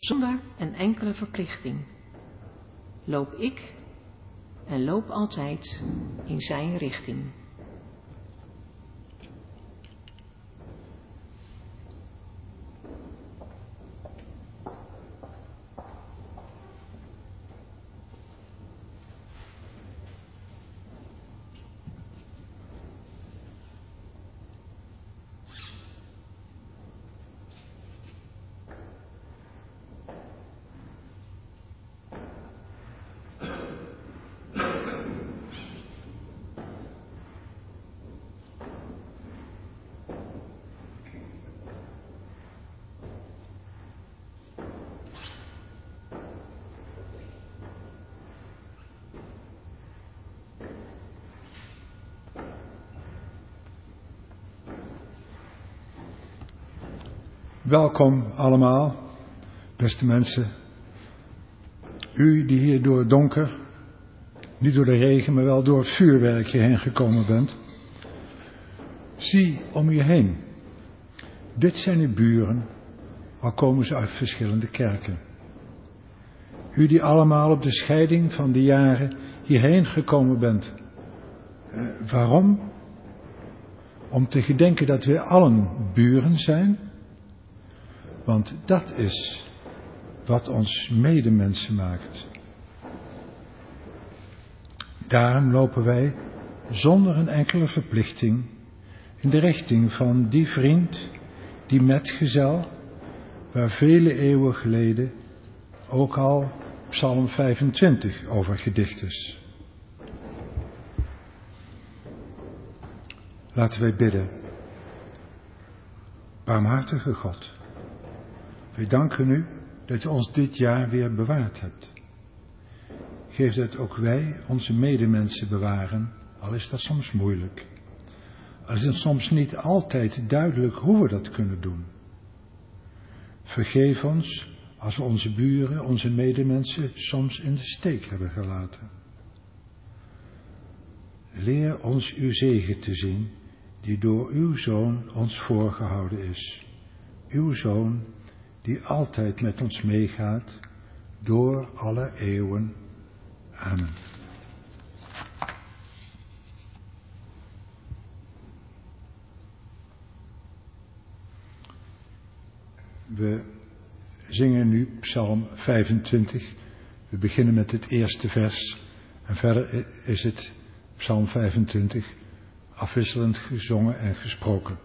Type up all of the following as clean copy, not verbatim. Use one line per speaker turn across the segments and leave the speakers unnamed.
zonder een enkele verplichting. Loop ik en loop altijd in zijn richting.
Welkom allemaal, beste mensen. U die hier door het donker, niet door de regen, maar wel door het vuurwerk hierheen gekomen bent. Zie om je heen. Dit zijn uw buren, al komen ze uit verschillende kerken. U die allemaal op de scheiding van de jaren hierheen gekomen bent. Waarom? Om te gedenken dat we allen buren zijn. Want dat is wat ons medemensen maakt. Daarom lopen wij zonder een enkele verplichting in de richting van die vriend, die metgezel, waar vele eeuwen geleden ook al Psalm 25 over gedicht is. Laten wij bidden. Barmhartige God, wij danken u dat u ons dit jaar weer bewaard hebt. Geef dat ook wij onze medemensen bewaren, al is dat soms moeilijk. Al is het soms niet altijd duidelijk hoe we dat kunnen doen. Vergeef ons als we onze buren, onze medemensen soms in de steek hebben gelaten. Leer ons uw zegen te zien, die door uw Zoon ons voorgehouden is. Uw Zoon, die altijd met ons meegaat, door alle eeuwen. Amen. We zingen nu Psalm 25. We beginnen met het eerste vers. En verder is het Psalm 25 afwisselend gezongen en gesproken.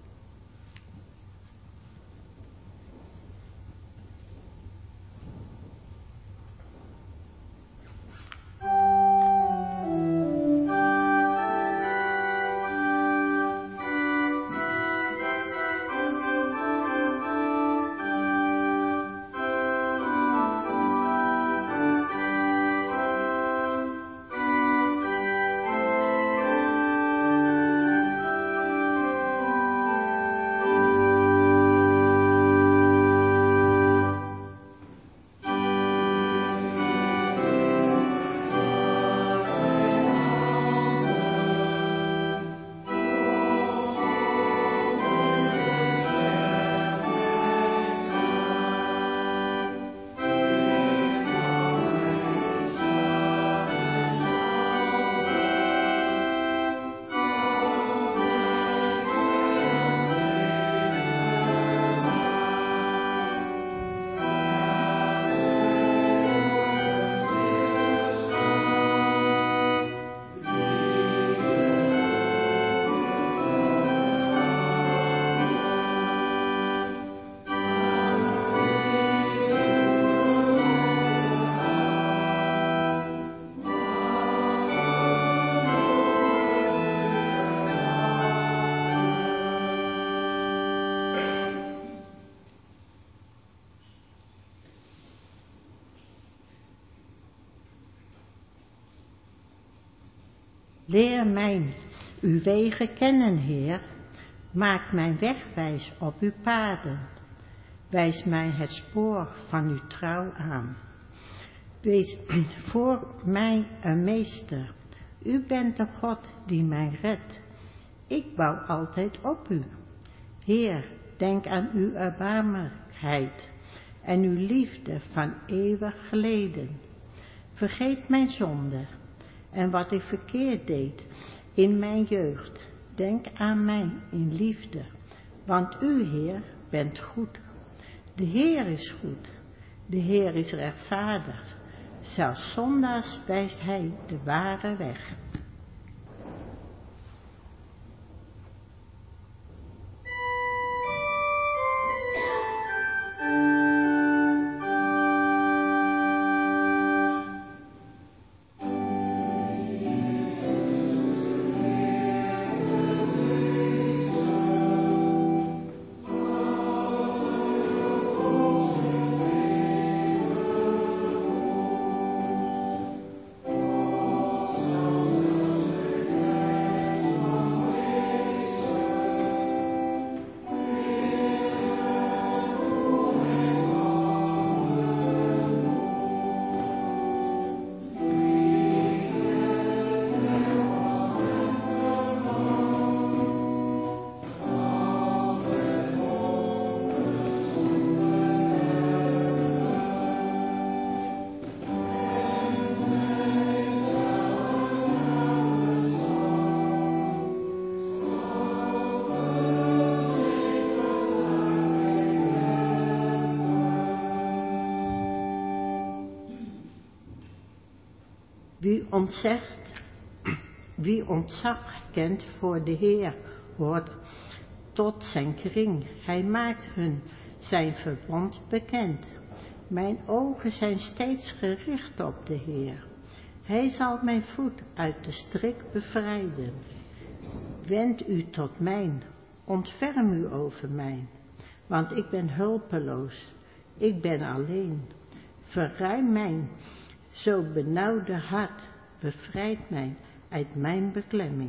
Leer mij uw wegen kennen, Heer. Maak mijn weg wijs op uw paden. Wijs mij het spoor van uw trouw aan. Wees voor mij een meester. U bent de God die mij redt. Ik bouw altijd op u. Heer, denk aan uw erbarmelijkheid. en uw liefde van eeuwig geleden. Vergeet mijn zonde en wat ik verkeerd deed in mijn jeugd. Denk aan mij in liefde, want u, Heer, bent goed. De Heer is goed, de Heer is rechtvaardig. Zelfs zondaars wijst hij de ware weg. Wie ontzag kent voor de Heer, hoort tot zijn kring. Hij maakt hun zijn verbond bekend. Mijn ogen zijn steeds gericht op de Heer. Hij zal mijn voet uit de strik bevrijden. Wend u tot mij, ontferm u over mij, want ik ben hulpeloos, ik ben alleen. Verruim mijn zo benauwde hart, bevrijd mij uit mijn beklemming.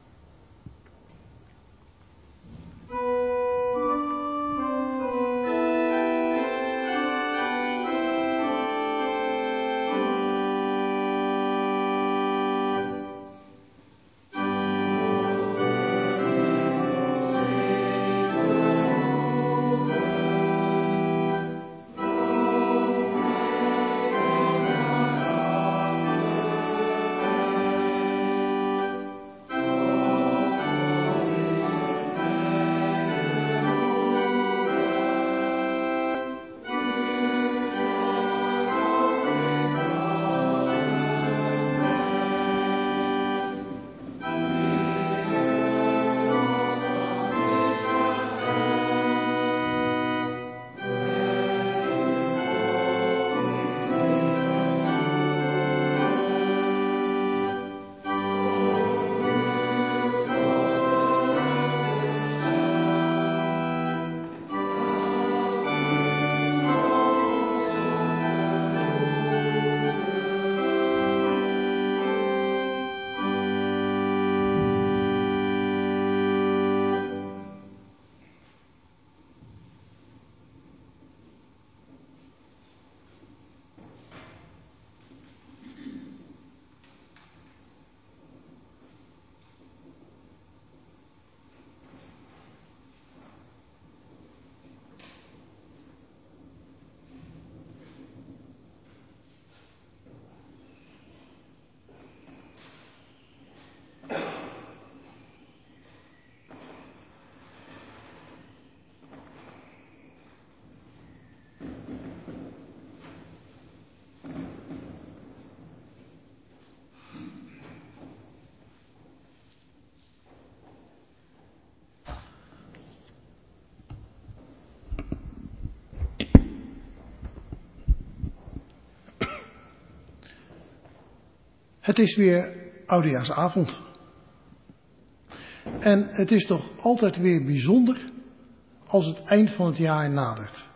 Het is weer oudejaarsavond. En het is toch altijd weer bijzonder als het eind van het jaar nadert.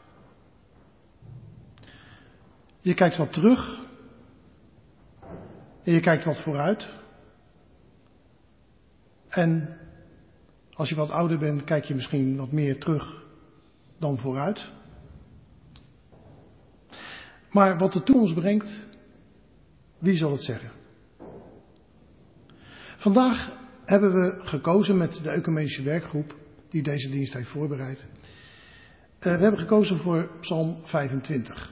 Je kijkt wat terug en je kijkt wat vooruit. En als je wat ouder bent, kijk je misschien wat meer terug dan vooruit. Maar wat de toekomst brengt, wie zal het zeggen? Vandaag hebben we gekozen met de Ecumenische werkgroep die deze dienst heeft voorbereid, We hebben gekozen voor Psalm 25.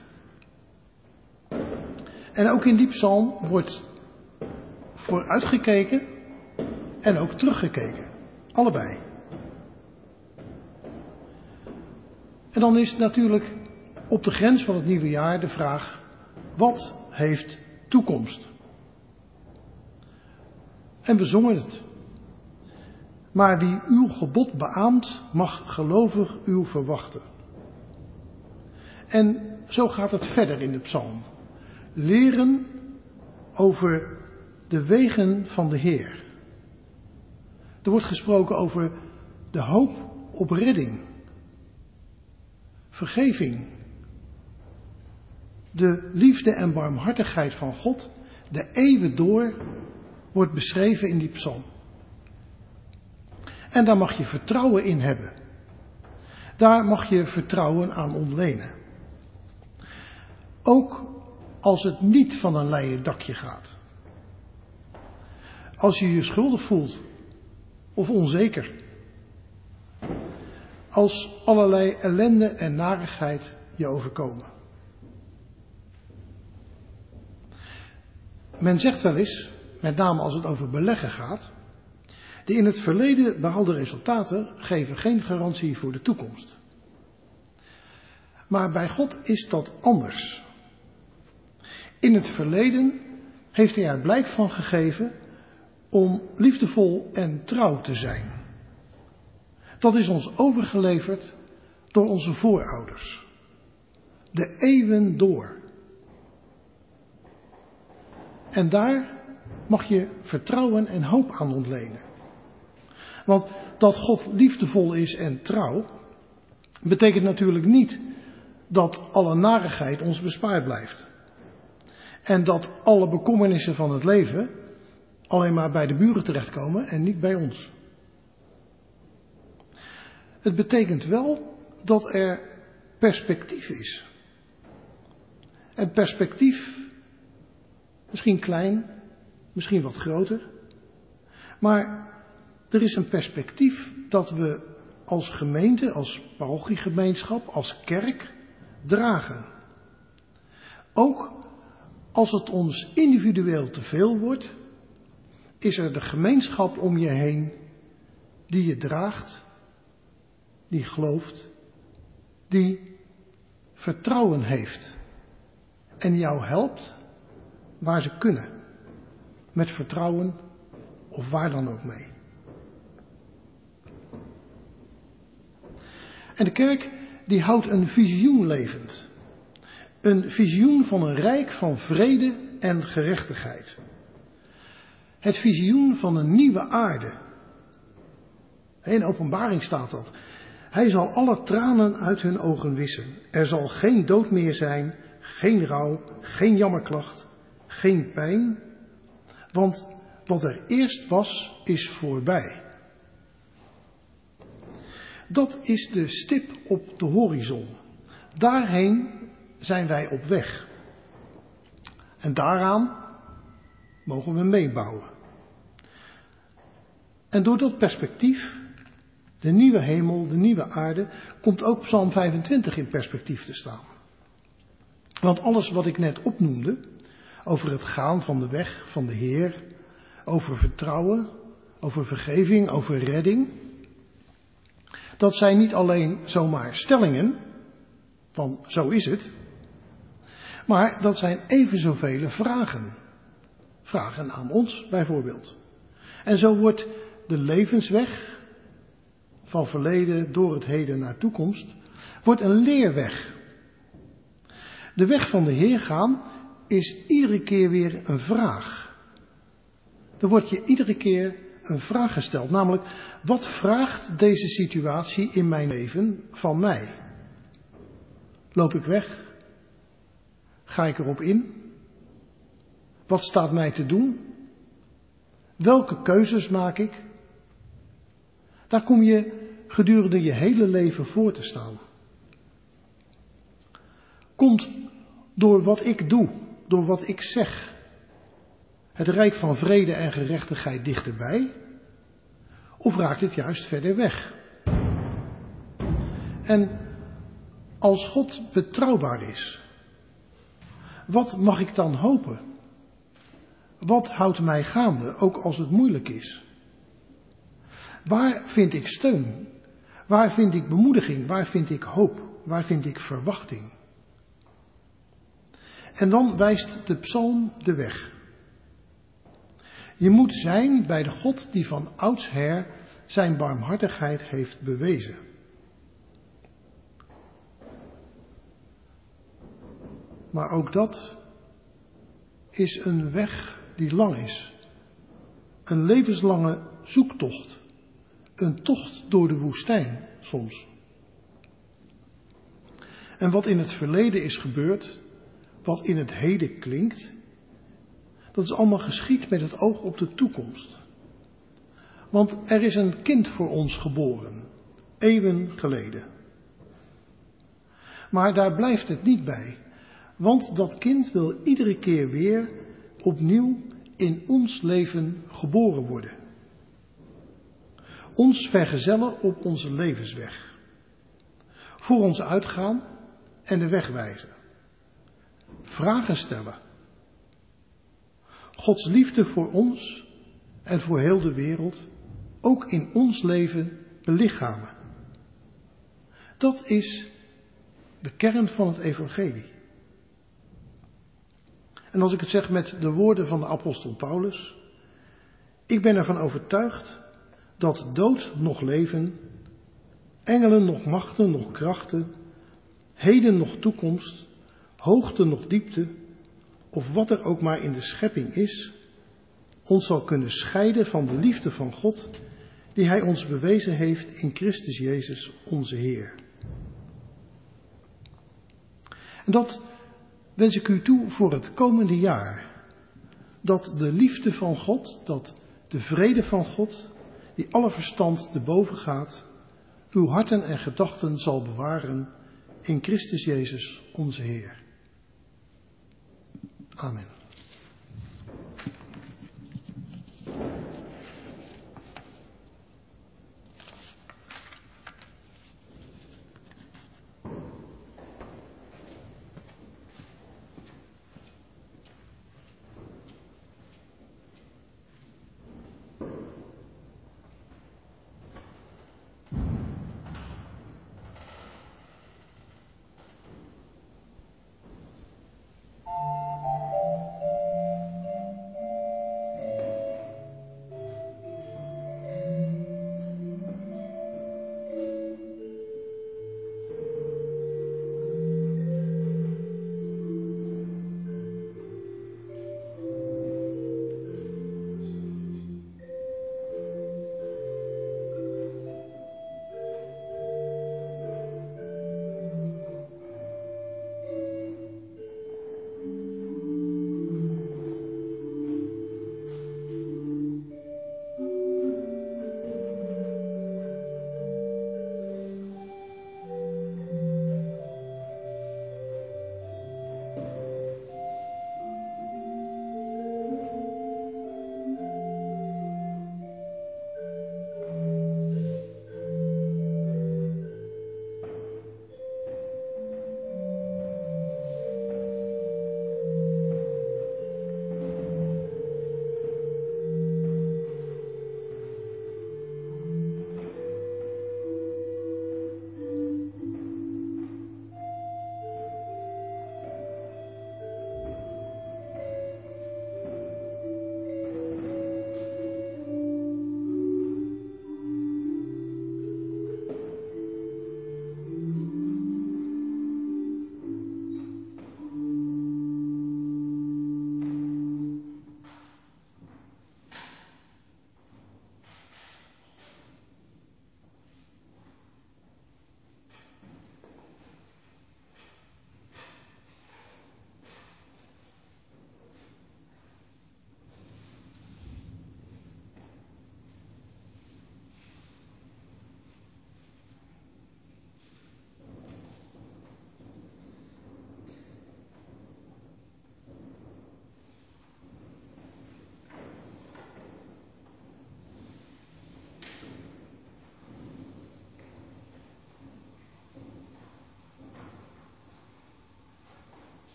En ook in die psalm wordt vooruitgekeken en ook teruggekeken. Allebei. En dan is natuurlijk op de grens van het nieuwe jaar de vraag: wat heeft toekomst? En we zongen het. Maar wie uw gebod beaamt, mag gelovig uw verwachten. En zo gaat het verder in de psalm. Leren over de wegen van de Heer. Er wordt gesproken over de hoop op redding. Vergeving. De liefde en barmhartigheid van God, de eeuwen door, wordt beschreven in die psalm. En daar mag je vertrouwen in hebben. Daar mag je vertrouwen aan ontlenen. Ook als het niet van een leien dakje gaat. Als je je schuldig voelt of onzeker. Als allerlei ellende en narigheid je overkomen. Men zegt wel eens, met name als het over beleggen gaat, de in het verleden behaalde resultaten geven geen garantie voor de toekomst. Maar bij God is dat anders. In het verleden heeft hij er blijk van gegeven om liefdevol en trouw te zijn. Dat is ons overgeleverd door onze voorouders. De eeuwen door. En daar mag je vertrouwen en hoop aan ontlenen. Want dat God liefdevol is en trouw, betekent natuurlijk niet dat alle narigheid ons bespaard blijft. En dat alle bekommernissen van het leven alleen maar bij de buren terechtkomen en niet bij ons. Het betekent wel dat er perspectief is. En perspectief, misschien klein, misschien wat groter. Maar er is een perspectief dat we als gemeente, als parochiegemeenschap, als kerk dragen. Ook als het ons individueel te veel wordt, is er de gemeenschap om je heen die je draagt, die gelooft, die vertrouwen heeft en jou helpt waar ze kunnen, met vertrouwen of waar dan ook mee. En de kerk die houdt een visioen levend. Een visioen van een rijk van vrede en gerechtigheid. Het visioen van een nieuwe aarde. In Openbaring staat dat. Hij zal alle tranen uit hun ogen wissen. Er zal geen dood meer zijn, geen rouw, geen jammerklacht, geen pijn. Want wat er eerst was, is voorbij. Dat is de stip op de horizon. Daarheen zijn wij op weg. En daaraan mogen we meebouwen. En door dat perspectief, de nieuwe hemel, de nieuwe aarde, komt ook Psalm 25 in perspectief te staan. Want alles wat ik net opnoemde, over het gaan van de weg van de Heer, over vertrouwen, over vergeving, over redding, dat zijn niet alleen zomaar stellingen, van zo is het, maar dat zijn even zoveel vragen. Vragen aan ons bijvoorbeeld. En zo wordt de levensweg, van verleden door het heden naar toekomst, wordt een leerweg. De weg van de Heer gaan is iedere keer weer een vraag. Er wordt je iedere keer een vraag gesteld, namelijk: wat vraagt deze situatie in mijn leven van mij? Loop ik weg? Ga ik erop in? Wat staat mij te doen? Welke keuzes maak ik? Daar kom je gedurende je hele leven voor te staan. Komt door wat ik doe, door wat ik zeg, het rijk van vrede en gerechtigheid dichterbij? Of raakt het juist verder weg? En Als God betrouwbaar is, wat mag ik dan hopen? Wat houdt mij gaande, ook als het moeilijk is? Waar vind ik steun? Waar vind ik bemoediging? Waar vind ik hoop? Waar vind ik verwachting? En dan wijst de psalm de weg. Je moet zijn bij de God die van oudsher zijn barmhartigheid heeft bewezen. Maar ook dat is een weg die lang is. Een levenslange zoektocht. Een tocht door de woestijn soms. En wat in het verleden is gebeurd, wat in het heden klinkt, dat is allemaal geschied met het oog op de toekomst. Want er is een kind voor ons geboren, eeuwen geleden. Maar daar blijft het niet bij, want dat kind wil iedere keer weer opnieuw in ons leven geboren worden. Ons vergezellen op onze levensweg. Voor ons uitgaan en de weg wijzen. Vragen stellen. Gods liefde voor ons en voor heel de wereld ook in ons leven belichamen. Dat is de kern van het evangelie. En als ik het zeg met de woorden van de apostel Paulus, ik ben ervan overtuigd dat dood nog leven, engelen nog machten nog krachten, heden nog toekomst, hoogte nog diepte, of wat er ook maar in de schepping is, ons zal kunnen scheiden van de liefde van God, die Hij ons bewezen heeft in Christus Jezus onze Heer. En dat wens ik u toe voor het komende jaar. Dat de liefde van God, dat de vrede van God, die alle verstand te boven gaat, uw harten en gedachten zal bewaren in Christus Jezus onze Heer. Amen.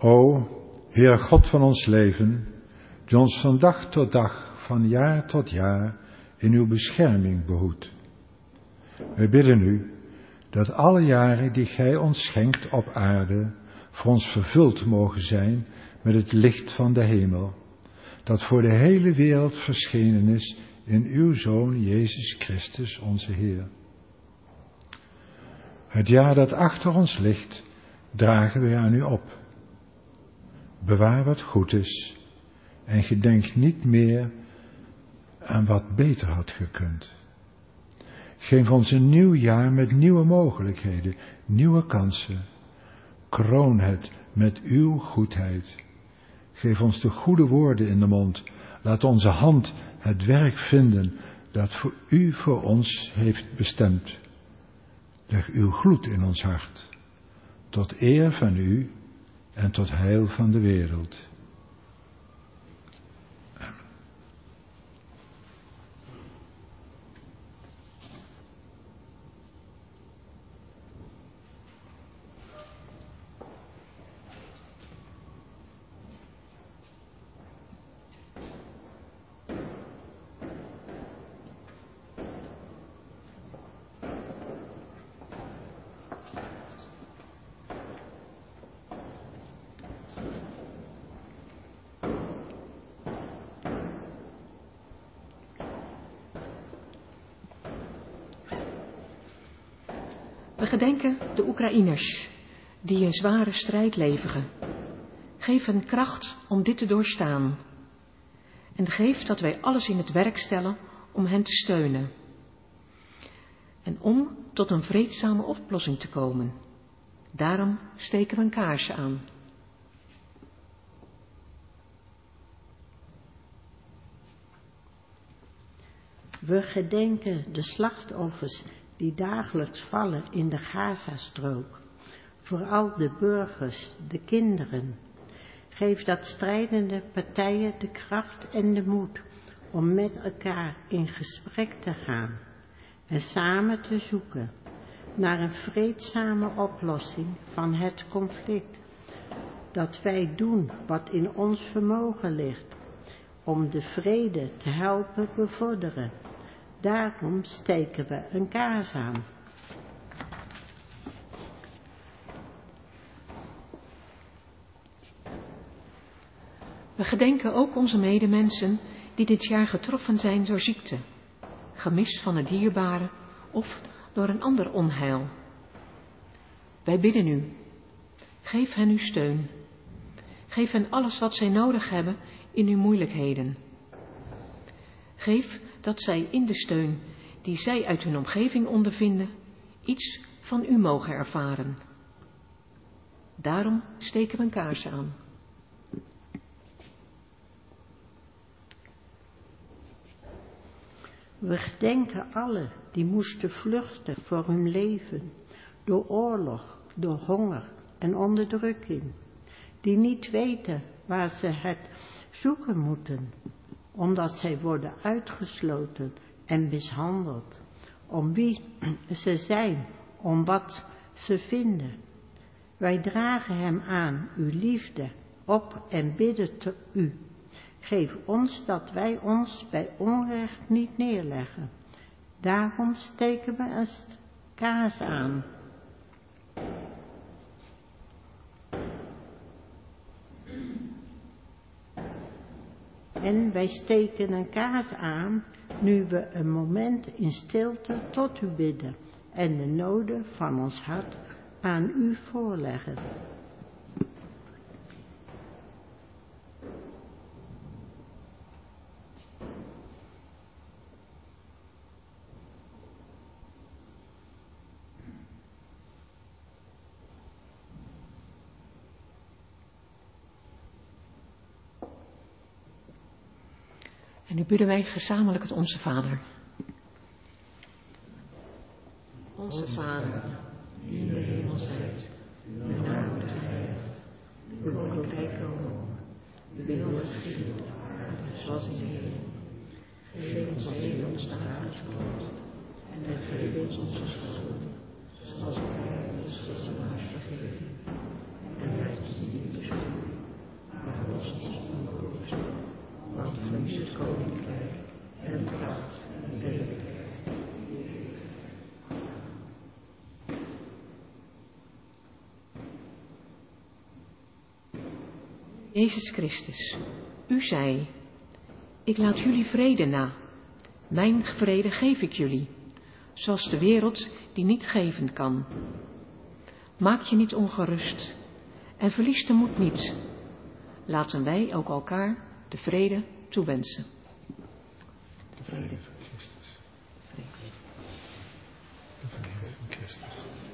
O, Heer God van ons leven, die ons van dag tot dag, van jaar tot jaar, in uw bescherming behoedt. Wij bidden u, dat alle jaren die gij ons schenkt op aarde, voor ons vervuld mogen zijn met het licht van de hemel, dat voor de hele wereld verschenen is in uw Zoon Jezus Christus onze Heer. Het jaar dat achter ons ligt, dragen wij aan u op. Bewaar wat goed is en gedenk niet meer aan wat beter had gekund. Geef ons een nieuw jaar met nieuwe mogelijkheden, nieuwe kansen. Kroon het met uw goedheid. Geef ons de goede woorden in de mond. Laat onze hand het werk vinden dat u voor ons heeft bestemd. Leg uw gloed in ons hart, tot eer van u en tot heil van de wereld.
We gedenken de Oekraïners die een zware strijd leveren. Geef hen kracht om dit te doorstaan. En geef dat wij alles in het werk stellen om hen te steunen. En om tot een vreedzame oplossing te komen. Daarom steken we een kaarsje aan.
We gedenken de slachtoffers die dagelijks vallen in de Gazastrook. Vooral de burgers, de kinderen. Geef dat strijdende partijen de kracht en de moed om met elkaar in gesprek te gaan en samen te zoeken naar een vreedzame oplossing van het conflict. Dat wij doen wat in ons vermogen ligt om de vrede te helpen bevorderen. Daarom steken we een kaars aan.
We gedenken ook onze medemensen die dit jaar getroffen zijn door ziekte, gemis van het dierbare of door een ander onheil. Wij bidden u, geef hen uw steun. Geef hen alles wat zij nodig hebben in uw moeilijkheden. Geef dat zij in de steun die zij uit hun omgeving ondervinden, iets van u mogen ervaren. Daarom steken we een kaars aan.
We gedenken allen die moesten vluchten voor hun leven, door oorlog, door honger en onderdrukking, die niet weten waar ze het zoeken moeten, omdat zij worden uitgesloten en mishandeld, om wie ze zijn, om wat ze vinden. Wij dragen hem aan, uw liefde, op en bidden te u. Geef ons dat wij ons bij onrecht niet neerleggen. Daarom steken we een kaars aan. En wij steken een kaars aan, nu we een moment in stilte tot u bidden en de noden van ons hart aan u voorleggen.
En nu bidden wij gezamenlijk het Onze Vader. Onze Vader, die in de hemel zijt, uw naam wordt geheiligd, uw koninkrijk komen, uw wil geschieden, zoals in de hemel. Geef ons heden ons dagelijks brood, en vergeef ons onze schulden, zoals wij onze schuldenaars vergeven. En leid ons niet in de verzoeking, Jezus Christus, u zei, ik laat jullie vrede na. Mijn vrede geef ik jullie, zoals de wereld die niet geven kan. Maak je niet ongerust en verlies de moed niet. Laten wij ook elkaar de vrede toewensen.
De vrede van Christus. De vrede van Christus.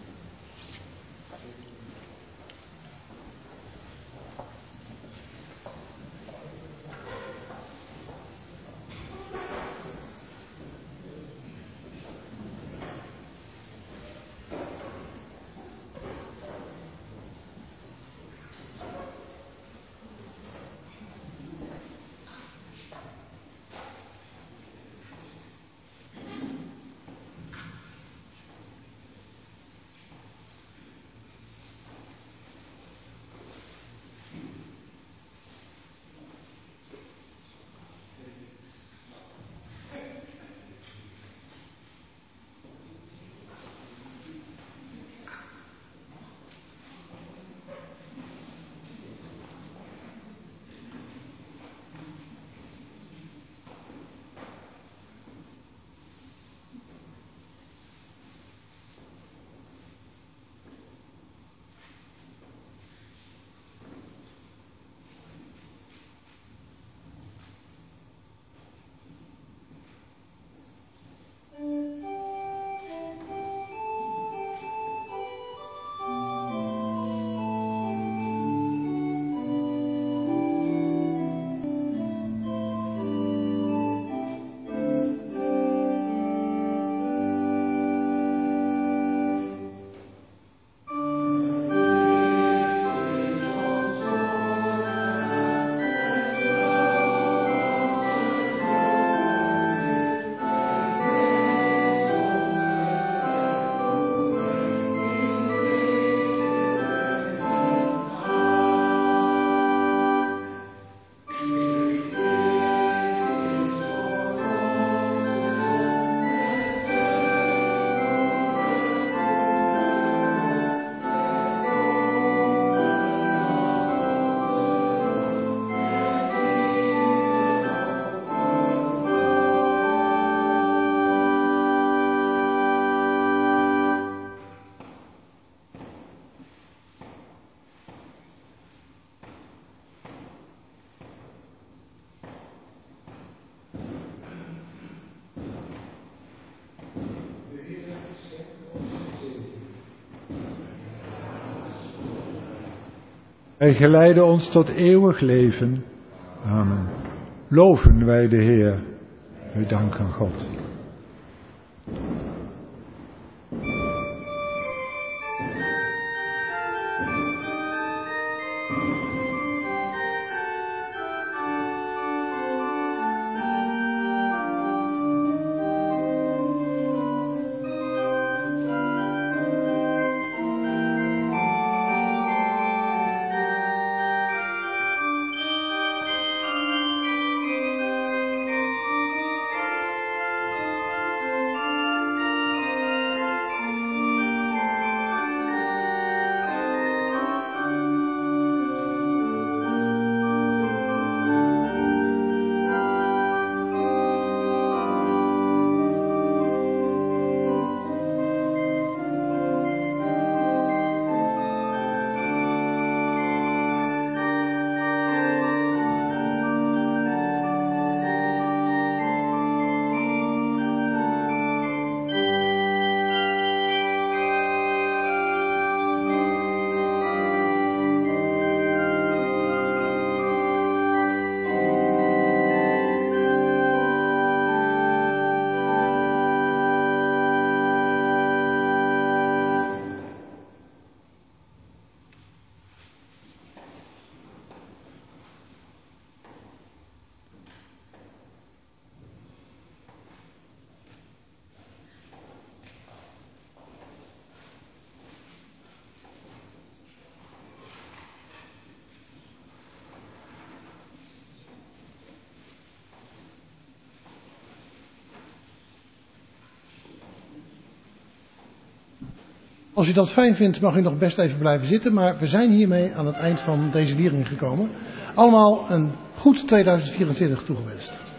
Hij geleidde ons tot eeuwig leven. Amen. Loven wij de Heer. We danken God.
Als u dat fijn vindt, mag u nog best even blijven zitten, maar we zijn hiermee aan het eind van deze viering gekomen. Allemaal een goed 2024 toegewenst.